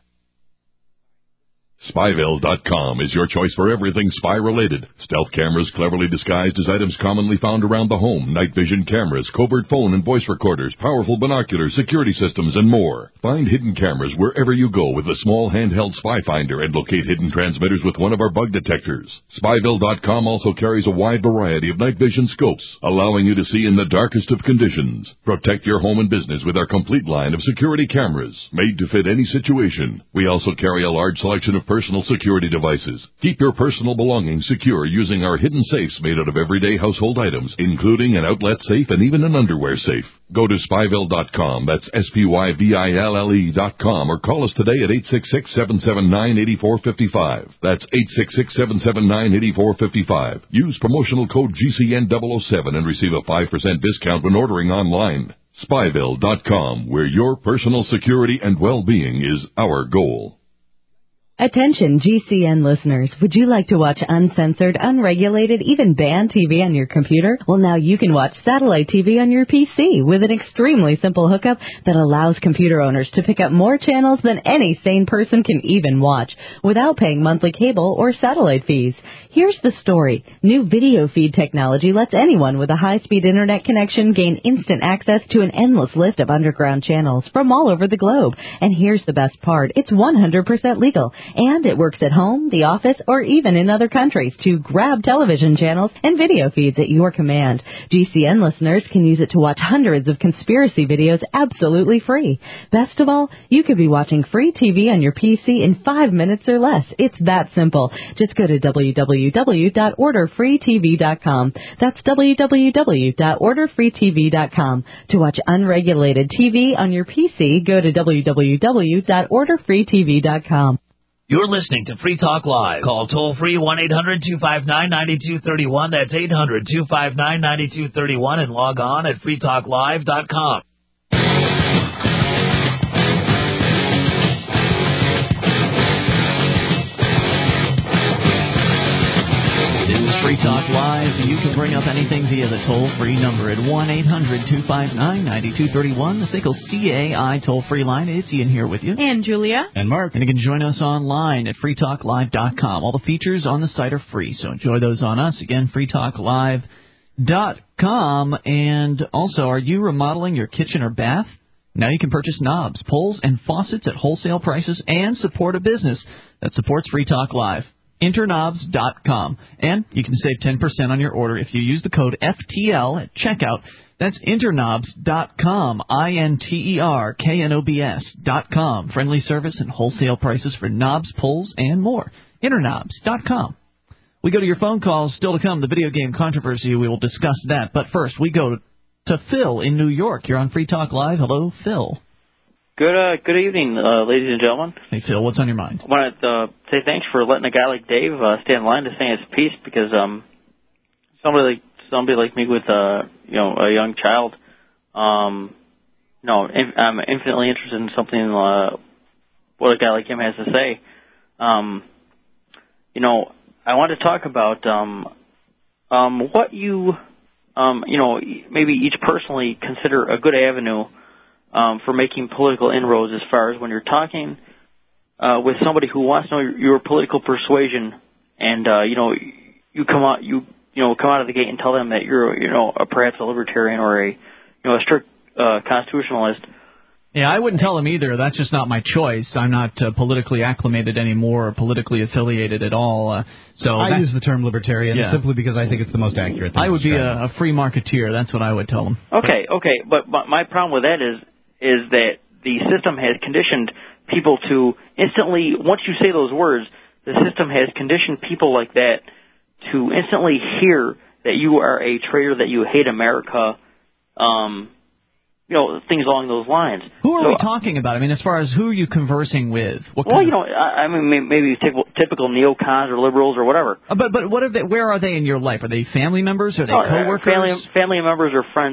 Spyville dot com is your choice for everything spy-related. Stealth cameras cleverly disguised as items commonly found around the home, night vision cameras, covert phone and voice recorders, powerful binoculars, security systems, and more. Find hidden cameras wherever you go with a small handheld spy finder and locate hidden transmitters with one of our bug detectors. Spyville dot com also carries a wide variety of night vision scopes, allowing you to see in the darkest of conditions. Protect your home and business with our complete line of security cameras, made to fit any situation. We also carry a large selection of personal security devices. Keep your personal belongings secure using our hidden safes made out of everyday household items, including an outlet safe and even an underwear safe. Go to Spyville dot com, that's S P Y V I L L E dot com, or call us today at eight six six, seven seven nine, eight four five five. That's eight six six, seven seven nine, eight four five five. Use promotional code G C N double oh seven and receive a five percent discount when ordering online. Spyville dot com, where your personal security and well-being is our goal. Attention G C N listeners, would you like to watch uncensored, unregulated, even banned T V on your computer? Well, now you can watch satellite T V on your P C with an extremely simple hookup that allows computer owners to pick up more channels than any sane person can even watch without paying monthly cable or satellite fees. Here's the story. New video feed technology lets anyone with a high-speed internet connection gain instant access to an endless list of underground channels from all over the globe. And here's the best part. It's one hundred percent legal. And it works at home, the office, or even in other countries to grab television channels and video feeds at your command. G C N listeners can use it to watch hundreds of conspiracy videos absolutely free. Best of all, you could be watching free T V on your P C in five minutes or less. It's that simple. Just go to w w w dot order free t v dot com. That's w w w dot order free t v dot com. To watch unregulated T V on your P C, go to w w w dot order free t v dot com. You're listening to Free Talk Live. Call toll-free one eight hundred two five nine nine two three one. That's eight hundred two five nine nine two three one and log on at free talk live dot com. Free Talk Live. You can bring up anything via the toll-free number at one eight hundred two five nine nine two three one, the S A C L C A I toll-free line. It's Ian here with you. And Julia. And Mark. And you can join us online at free talk live dot com. All the features on the site are free, so enjoy those on us. Again, free talk live dot com. And also, are you remodeling your kitchen or bath? Now you can purchase knobs, pulls, and faucets at wholesale prices and support a business that supports Free Talk Live. Interknobs dot com. And you can save ten percent on your order if you use the code F T L at checkout. That's interknobs dot com, I N T E R K N O B S dot com. Friendly service and wholesale prices for knobs, pulls, and more. interknobs dot com. We go to your phone calls. Still to come, the video game controversy. We will discuss that. But first, we go to Phil in New York. You're on Free Talk Live. Hello, Phil. Good uh, good evening, uh, ladies and gentlemen. Hey, Phil, what's on your mind? I want to uh, say thanks for letting a guy like Dave uh, stay in line to say his piece, because um, somebody like somebody like me with uh, you know a young child, um, no, I'm infinitely interested in something uh, what a guy like him has to say. Um, you know, I want to talk about um, um, what you um, you know maybe each personally consider a good avenue Um, for making political inroads, as far as when you're talking uh, with somebody who wants to know your, your political persuasion, and uh, you know you come out you you know come out of the gate and tell them that you're you know a, perhaps a libertarian or a you know a strict uh, constitutionalist. Yeah, I wouldn't tell them either. That's just not my choice. I'm not uh, politically acclimated anymore or politically affiliated at all. Uh, so I that, use the term libertarian yeah. simply because I think it's the most accurate thing I would to be a, a free marketeer. That's what I would tell them. Okay, okay, but, but my problem with that is is that the system has conditioned people to instantly, once you say those words, the system has conditioned people like that to instantly hear that you are a traitor, that you hate America, um, you know, things along those lines. Who are so, we talking about? I mean, as far as who are you conversing with? What well, kind you know, I, I mean, maybe typical, typical neocons or liberals or whatever. Uh, but but what are they? Where are they in your life? Are they family members? Are they no, coworkers? Family, family members or friends.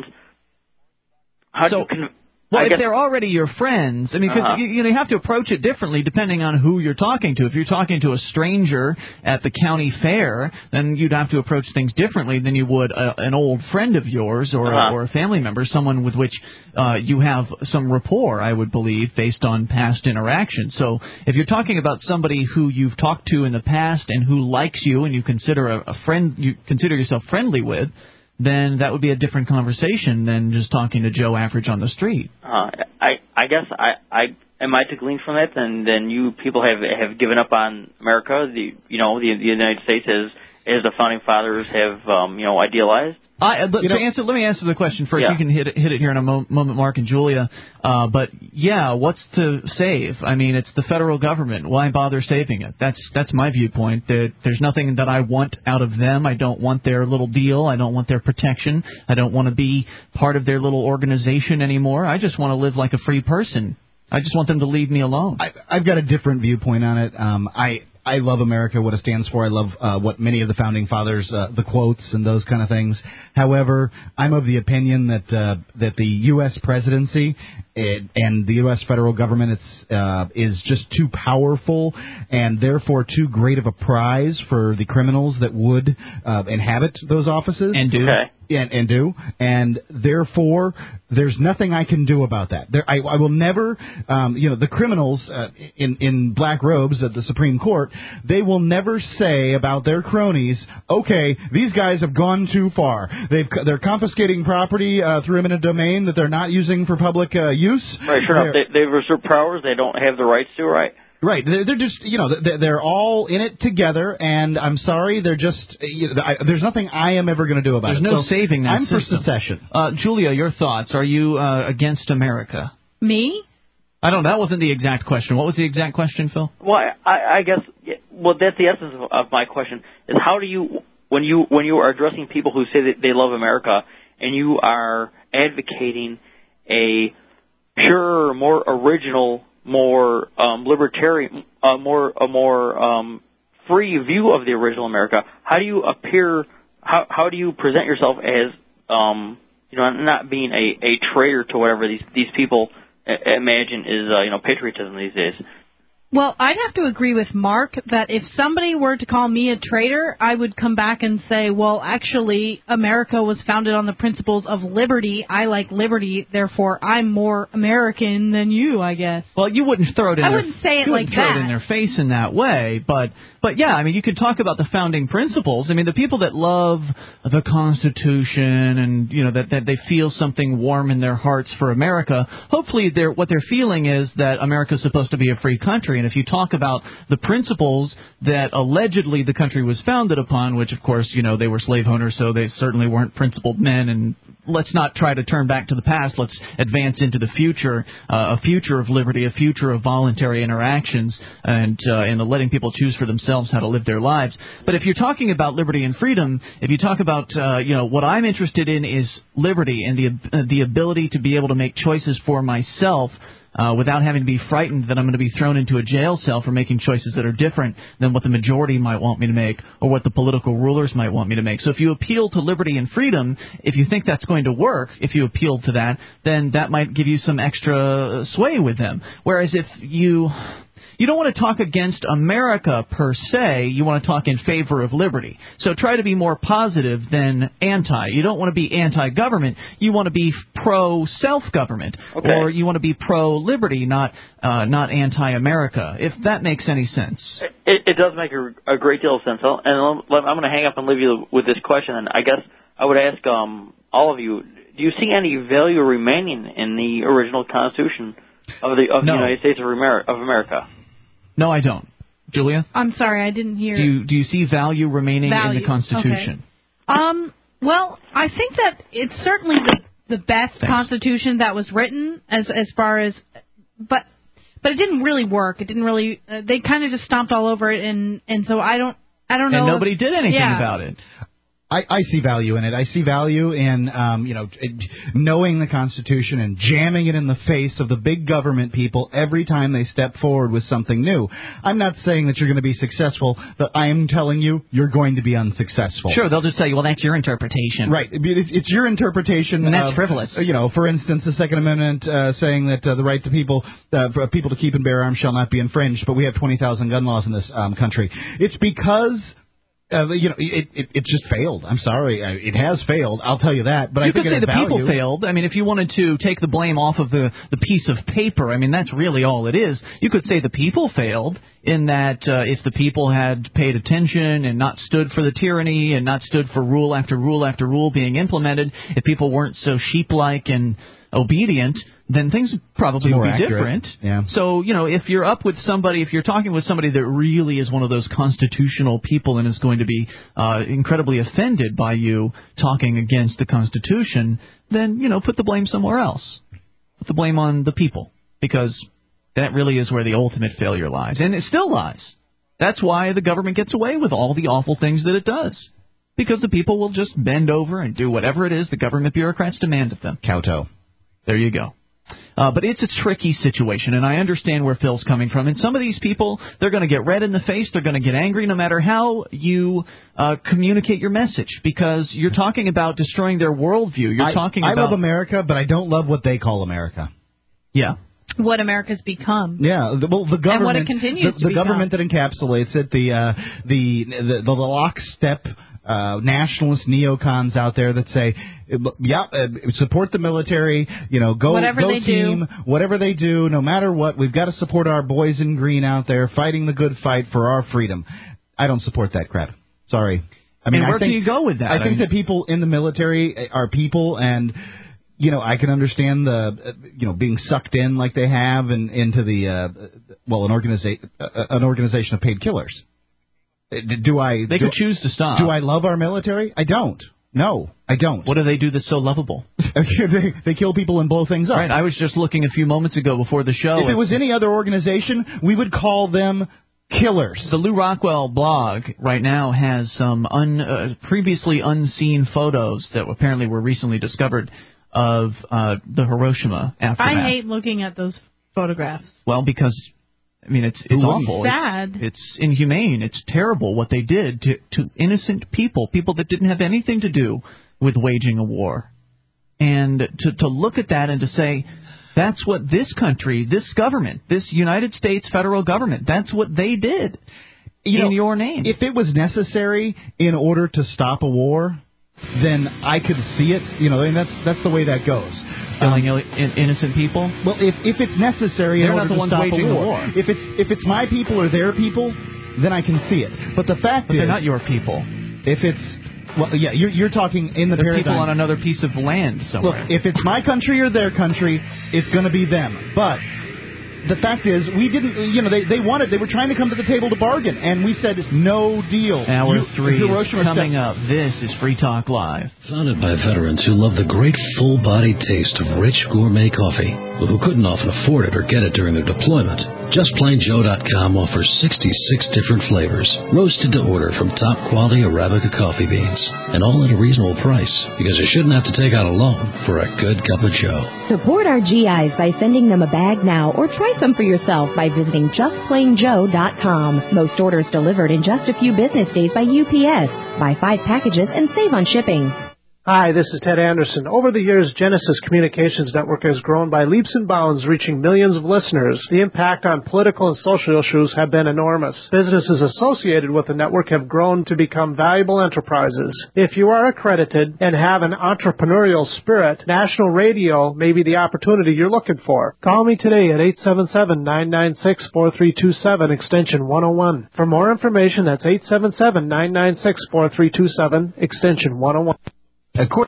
How so, do you con- well, I if guess, they're already your friends, I mean, because uh-huh. you, you know, you have to approach it differently depending on who you're talking to. If you're talking to a stranger at the county fair, then you'd have to approach things differently than you would a, an old friend of yours or uh-huh. a, or a family member, someone with which uh, you have some rapport, I would believe, based on past interaction. So if you're talking about somebody who you've talked to in the past and who likes you and you consider a, a friend, you consider yourself friendly with, then that would be a different conversation than just talking to Joe Average on the street. Uh, I I guess I, I am I to glean from that then then you people have have given up on America, the you know the, the United States as as the founding fathers have um, you know idealized. I, uh, You to know- answer, let me answer the question first. Yeah. You can hit it, hit it here in a mo- moment, Mark and Julia. Uh, but yeah, what's to save? I mean, it's the federal government. Why bother saving it? That's that's my viewpoint. That there's nothing that I want out of them. I don't want their little deal. I don't want their protection. I don't want to be part of their little organization anymore. I just want to live like a free person. I just want them to leave me alone. I, I've got a different viewpoint on it. Um, I I love America, what it stands for. I love uh, what many of the founding fathers, uh, the quotes and those kind of things. However, I'm of the opinion that uh, that the U S presidency it, and the U S federal government it's, uh, is just too powerful and therefore too great of a prize for the criminals that would uh, inhabit those offices. And do. Okay. And, and do, and therefore there's nothing I can do about that. There, I, I will never, um, you know, the criminals uh, in in black robes at the Supreme Court, they will never say about their cronies, okay, these guys have gone too far. They've they're confiscating property uh, through eminent domain that they're not using for public uh, use. Right, sure enough. They, they've usurped powers they don't have the rights to, right? Right, they're, they're just, you know, they're, they're all in it together, and I'm sorry, they're just, you know, I, there's nothing I am ever going to do about There's it. no So saving that I'm system. for secession. Uh, Julia, your thoughts? Are you uh, against America? Me? I don't know. That wasn't the exact question. What was the exact question, Phil? Well, I, I guess well that's the essence of, of my question is how do you when you when you are addressing people who say that they love America and you are advocating a pure, more original, more um, libertarian, uh, more a more um, free view of the original America. How do you appear? How how do you present yourself as um, you know not being a, a traitor to whatever these these people a- imagine is uh, you know patriotism these days? Well, I'd have to agree with Mark that if somebody were to call me a traitor, I would come back and say, well, actually, America was founded on the principles of liberty. I like liberty, therefore I'm more American than you, I guess. Well, you wouldn't throw it in I their, wouldn't say it you like wouldn't throw that. it in their face in that way, but but yeah, I mean, you could talk about the founding principles. I mean, the people that love the Constitution and you know that, that they feel something warm in their hearts for America. Hopefully, they're what they're feeling is that America's supposed to be a free country, and if you talk about the principles that allegedly the country was founded upon, which of course you know they were slave owners, so they certainly weren't principled men. And let's not try to turn back to the past. Let's advance into the future, uh, a future of liberty, a future of voluntary interactions, and uh, and letting people choose for themselves how to live their lives. But if you're talking about liberty and freedom, if you talk about uh, you know what I'm interested in is liberty and the uh, the ability to be able to make choices for myself. Uh, without having to be frightened that I'm going to be thrown into a jail cell for making choices that are different than what the majority might want me to make or what the political rulers might want me to make. So if you appeal to liberty and freedom, if you think that's going to work, if you appeal to that, then that might give you some extra sway with them. Whereas if you... You don't want to talk against America per se. You want to talk in favor of liberty. So try to be more positive than anti. You don't want to be anti-government. You want to be pro-self-government. Okay. Or you want to be pro-liberty, not uh, not anti-America, if that makes any sense. It, it does make a, a great deal of sense. I'll, and I'll, I'm going to hang up and leave you with this question. And I guess I would ask um, all of you: do you see any value remaining in the original Constitution of the of No. the United States of America? Of America? No, I don't. Julia? I'm sorry, I didn't hear. Do you, do you see value remaining Value. in the Constitution? Okay. Um, well, I think that it's certainly the the best Thanks. Constitution that was written as as far as, but but it didn't really work. It didn't really. Uh, they kind of just stomped all over it, and and so I don't I don't know. And nobody if, did anything yeah. about it. I, I see value in it. I see value in, um, you know, knowing the Constitution and jamming it in the face of the big government people every time they step forward with something new. I'm not saying that you're going to be successful, but I am telling you you're going to be unsuccessful. Sure, they'll just tell you, well, that's your interpretation. Right. It's, it's your interpretation. And that's of, frivolous. You know, for instance, the Second Amendment uh, saying that uh, the right to people uh, for people to keep and bear arms shall not be infringed, but we have twenty thousand gun laws in this um, country. It's because... Uh, you know, it, it it just failed. I'm sorry, it has failed. I'll tell you that. But you I think could say it the has people value. failed. I mean, if you wanted to take the blame off of the the piece of paper, I mean, that's really all it is. You could say the people failed in that uh, if the people had paid attention and not stood for the tyranny and not stood for rule after rule after rule being implemented, if people weren't so sheep-like and obedient, then things would probably More be accurate. different. Yeah. So, you know, if you're up with somebody, if you're talking with somebody that really is one of those constitutional people and is going to be uh, incredibly offended by you talking against the Constitution, then, you know, put the blame somewhere else. Put the blame on the people, because that really is where the ultimate failure lies. And it still lies. That's why the government gets away with all the awful things that it does. Because the people will just bend over and do whatever it is the government bureaucrats demand of them. Kowtow. There you go. Uh, but it's a tricky situation, and I understand where Phil's coming from. And some of these people, they're going to get red in the face. They're going to get angry no matter how you uh, communicate your message, because you're talking about destroying their worldview. You're I, talking I about... love America, but I don't love what they call America. Yeah. What America's become. Yeah, the, well, the government, and what it continues the, to the become. government that encapsulates it, the uh, the, the the lockstep uh, nationalist neocons out there that say, yeah, uh, support the military, you know, go whatever go they team, do. whatever they do, no matter what, we've got to support our boys in green out there fighting the good fight for our freedom. I don't support that crap. Sorry. I mean, and where I think, do you go with that? I think I mean, that people in the military are people, and you know, I can understand the, uh, you know, being sucked in like they have and into the, uh, well, an organization, uh, an organization of paid killers. Do I? They do, could choose to stop. Do I love our military? I don't. No, I don't. What do they do that's so lovable? they, they kill people and blow things up. Right. I was just looking a few moments ago before the show. If it was any other organization, we would call them killers. The Lou Rockwell blog right now has some un, uh, previously unseen photos that apparently were recently discovered of uh, the Hiroshima aftermath. I hate looking at those photographs. Well, because, I mean, it's it's awful. It's sad. It's, it's inhumane. It's terrible what they did to, to innocent people, people that didn't have anything to do with waging a war. And to, to look at that and to say, that's what this country, this government, this United States federal government, that's what they did you in know, your name. If it was necessary in order to stop a war, then I could see it. You know, and that's that's the way that goes. Killing um, in, innocent people. Well, if if it's necessary in They're order not the to ones stop waging a war. the war. If it's if it's my people or their people, then I can see it. But the fact but is, they're not your people. If it's well, yeah, you're you're talking in the they're paradigm. people on another piece of land somewhere. Look, if it's my country or their country, it's going to be them. But the fact is, we didn't, you know, they, they wanted, they were trying to come to the table to bargain, and we said no deal. Hour you, three is coming step- up. This is Free Talk Live. Founded by veterans who love the great full-bodied taste of rich gourmet coffee, but who couldn't often afford it or get it during their deployment, just plain joe dot com offers sixty-six different flavors, roasted to order from top-quality Arabica coffee beans, and all at a reasonable price, because you shouldn't have to take out a loan for a good cup of joe. Support our G Is by sending them a bag now, or try some for yourself by visiting just plain joe dot com. Most orders delivered in just a few business days by U P S. Buy five packages and save on shipping. Hi, this is Ted Anderson. Over the years, Genesis Communications Network has grown by leaps and bounds, reaching millions of listeners. The impact on political and social issues have been enormous. Businesses associated with the network have grown to become valuable enterprises. If you are accredited and have an entrepreneurial spirit, national radio may be the opportunity you're looking for. Call me today at eight seven seven, nine nine six, four three two seven, extension one oh one. For more information, that's eight seven seven, nine nine six, four three two seven, extension one oh one. According